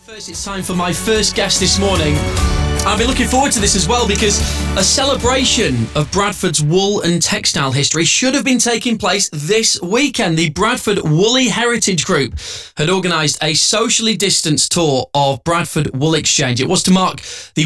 First, it's time for my first guest this morning. I've been looking forward to this as well because a celebration of Bradford's wool and textile history should have been taking place this weekend. The Bradford Woolly Heritage Group had organised a socially distanced tour of Bradford Wool Exchange. It was to mark the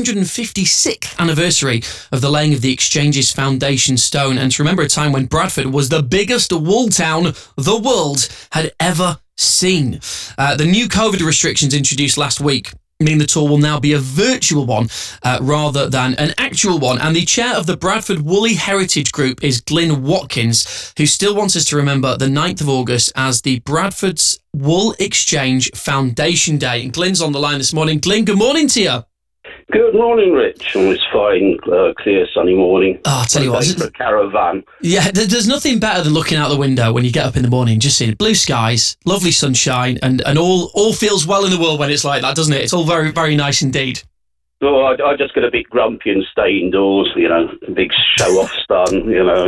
156th anniversary of the laying of the Exchange's foundation stone and to remember a time when Bradford was the biggest wool town the world had ever seen. The new COVID restrictions introduced last week mean the tour will now be a virtual one rather than an actual one. And the chair of the Bradford Woolly Heritage Group is Glyn Watkins, who still wants us to remember the 9th of August as the Bradford's Wool Exchange Foundation Day. And Glyn's on the line this morning. Glyn, good morning to you. Good morning, Rich. On this fine, clear, sunny morning. Oh, I'll tell you what. For a caravan. Yeah, there's nothing better than looking out the window when you get up in the morning, just seeing blue skies, lovely sunshine, and all feels well in the world when it's like that, doesn't it? It's all very, very nice indeed. So I just get a bit grumpy and stay indoors, big show-off sun,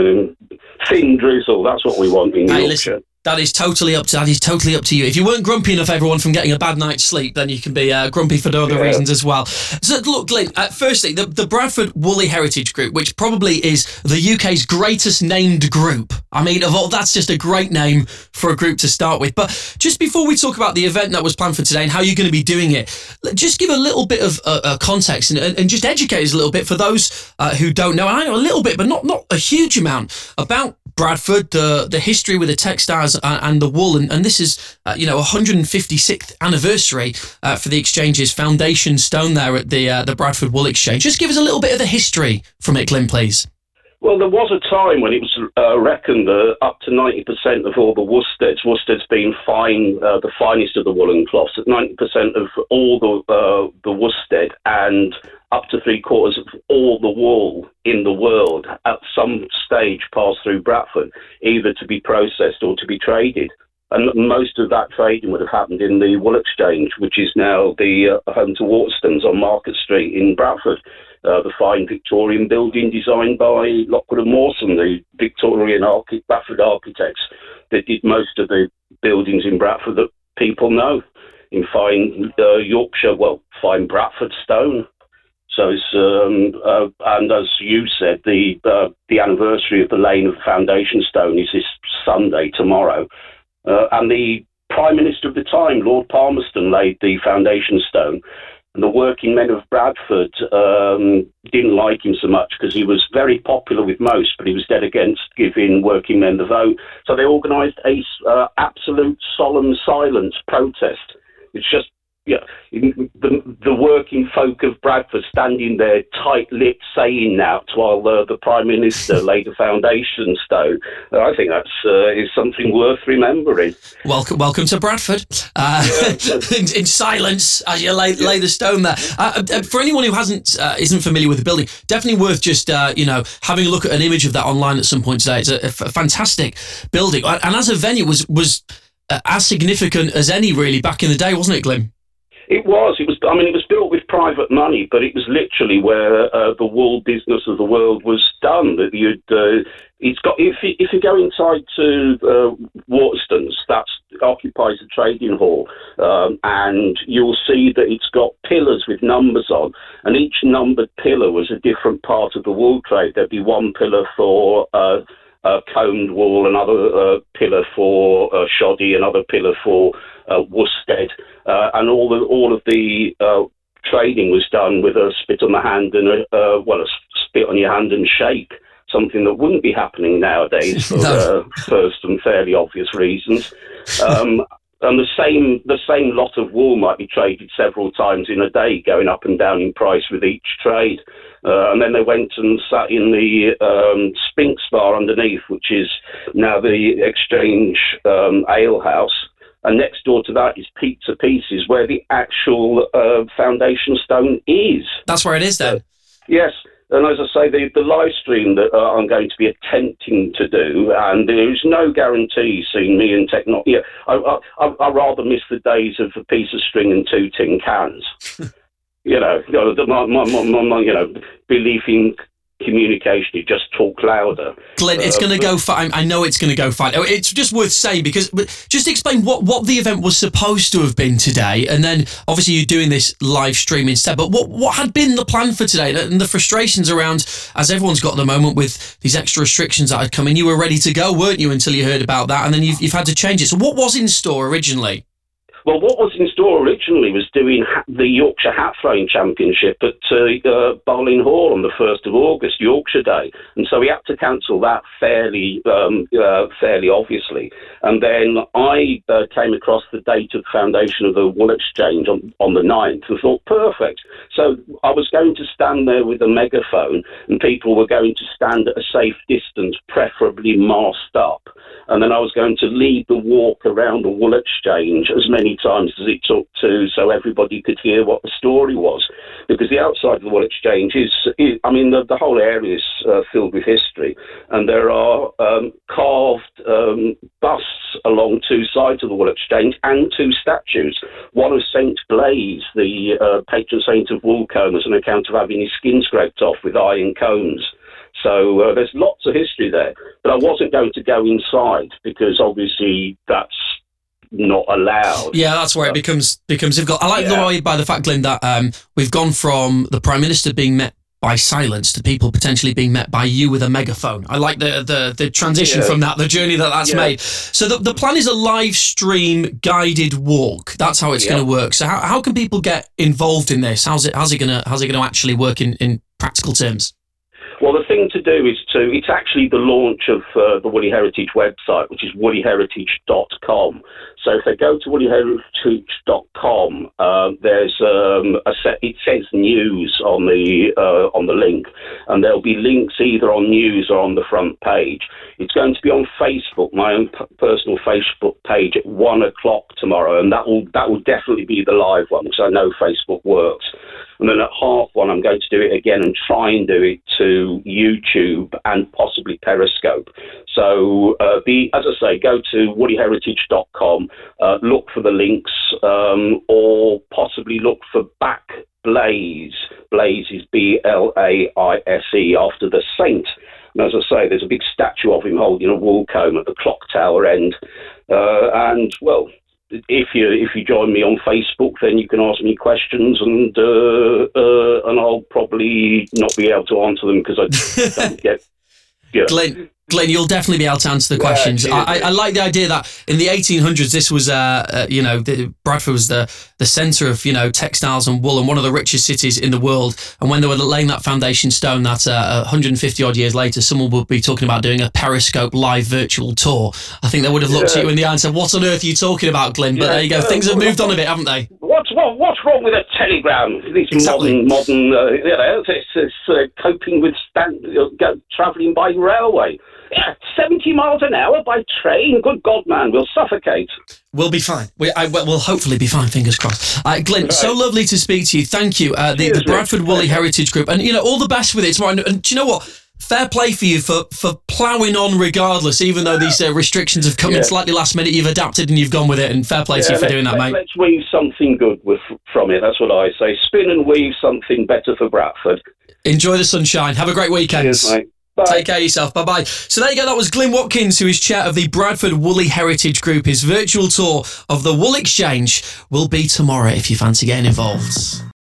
thin drizzle. That's what we want in Yorkshire. Listen, that is totally up to you. If you weren't grumpy enough, everyone, from getting a bad night's sleep, then you can be grumpy for other reasons as well. So, look, Glyn, firstly, the Bradford Woolly Heritage Group, which probably is the UK's greatest named group. I mean, that's just a great name for a group to start with. But just before we talk about the event that was planned for today and how you're going to be doing it, just give a little bit of context and just educate us a little bit for those who don't know. And I know a little bit, but not a huge amount about Bradford, the history with the textiles and the wool, and this is 156th anniversary for the Exchange's foundation stone there at the Bradford Wool Exchange. Just give us a little bit of the history from it, Glyn, please. Well, there was a time when it was reckoned that up to 90% of all the worsteds being fine, the finest of the woolen cloths, at 90% of all the worsted and up to 3/4 of all the wool in the world at some stage passed through Bradford, either to be processed or to be traded. And most of that trading would have happened in the Wool Exchange, which is now the home to Waterstones on Market Street in Bradford. The fine Victorian building designed by Lockwood and Mawson, the Victorian Bradford architects that did most of the buildings in Bradford that people know in fine Yorkshire, fine Bradford stone. So it's, and as you said, the anniversary of the laying of the foundation stone is this Sunday, tomorrow. And the Prime Minister of the time, Lord Palmerston, laid the foundation stone. And the working men of Bradford didn't like him so much because he was very popular with most, but he was dead against giving working men the vote. So they organised a absolute solemn silence protest. It's just the working folk of Bradford standing there tight-lipped saying that while the Prime Minister laid the foundation stone. I think that's is something worth remembering. Welcome to Bradford. In silence as you lay the stone there. For anyone who isn't familiar with the building, definitely worth just having a look at an image of that online at some point today. It's a fantastic building, and as a venue was as significant as any really back in the day, wasn't it, Glyn? It was. It was built with private money, but it was literally where the wool business of the world was done. That it's got. If you go inside to Waterstones, that occupies the trading hall, and you'll see that it's got pillars with numbers on, and each numbered pillar was a different part of the wool trade. There'd be one pillar for combed wool, another pillar for shoddy, another pillar for worsted, and all of the trading was done with a spit on the hand and a spit on your hand and shake. Something that wouldn't be happening nowadays for first and fairly obvious reasons. And the same lot of wool might be traded several times in a day, going up and down in price with each trade. And then they went and sat in the Spinks bar underneath, which is now the Exchange Ale House. And next door to that is Pizza Pieces, where the actual foundation stone is. That's where it is, then? Yes. And as I say, the live stream that I'm going to be attempting to do, and there is no guarantee seeing me and technology. Yeah, I rather miss the days of a piece of string and 2 tin cans. My belief in communication. You just talk louder. Glenn, it's going to go fine. I know it's going to go fine. It's just worth saying, because just explain what the event was supposed to have been today, and then obviously you're doing this live stream instead. But what had been the plan for today, and the frustrations around, as everyone's got at the moment with these extra restrictions that had come in? You were ready to go, weren't you, until you heard about that, and then you've had to change it. So what was in store originally? Well, what was in store originally was doing the Yorkshire Hat Throwing Championship at Barling Hall on the 1st of August, Yorkshire Day. And so we had to cancel that fairly obviously. And then I came across the date of the foundation of the Wool Exchange on the 9th and thought, perfect. So I was going to stand there with a megaphone, and people were going to stand at a safe distance, preferably masked up. And then I was going to lead the walk around the Wool Exchange as many times as it took to, so everybody could hear what the story was. Because the outside of the Wool Exchange the whole area is filled with history. And there are carved busts along two sides of the Wool Exchange and two statues. One of St. Blaise, the patron saint of wool combers, an account of having his skin scraped off with iron combs. So there's lots of history there, but I wasn't going to go inside because obviously that's not allowed. Yeah, that's where it becomes difficult. I like the way, by the fact, Glenn, that we've gone from the Prime Minister being met by silence to people potentially being met by you with a megaphone. I like the transition from that, the journey that's made. So the plan is a live stream guided walk. That's how it's going to work. So how can people get involved in this? How's it going to actually work in practical terms? Well, the thing to do is it's actually the launch of the Woolly Heritage website, which is woollyheritage.com. So if they go to woollyheritage.com, there's it says news on the link, and there'll be links either on news or on the front page. It's going to be on Facebook, my own personal Facebook page, at 1:00 tomorrow, and that will definitely be the live one, because I know Facebook works. And then at 1:30, I'm going to do it again and try and do it to YouTube and possibly Periscope. So, as I say, go to woollyheritage.com, look for the links, or possibly look for Back Blaise. Blaise is Blaise, after the saint. And as I say, there's a big statue of him holding a wool comb at the clock tower end. If you join me on Facebook, then you can ask me questions, and I'll probably not be able to answer them because I don't get. Yeah. Glenn, you'll definitely be able to answer the questions. I like the idea that in the 1800s, this was, Bradford was the centre of, textiles and wool, and one of the richest cities in the world. And when they were laying that foundation stone, that 150 odd years later, someone would be talking about doing a Periscope live virtual tour. I think they would have looked at you in the eye and said, "What on earth are you talking about, Glenn?" But there you go. Things have moved on a bit, haven't they? What's wrong with a telegram? These modern, it's coping with travelling by railway. 70 miles an hour by train. Good God, man, we'll suffocate. We'll be fine. We'll hopefully be fine, fingers crossed. Glenn, so lovely to speak to you. Thank you. The Bradford Woolly Heritage Group. And, all the best with it tomorrow. And do you know what? Fair play for you for ploughing on regardless, even though these restrictions have come in slightly last minute. You've adapted and you've gone with it, and fair play to you for doing that, mate. Let's weave something good from it. That's what I say. Spin and weave something better for Bradford. Enjoy the sunshine. Have a great weekend. Cheers, mate. Bye. Take care of yourself. Bye-bye. So there you go. That was Glyn Watkins, who is chair of the Bradford Woolly Heritage Group. His virtual tour of the Wool Exchange will be tomorrow if you fancy getting involved.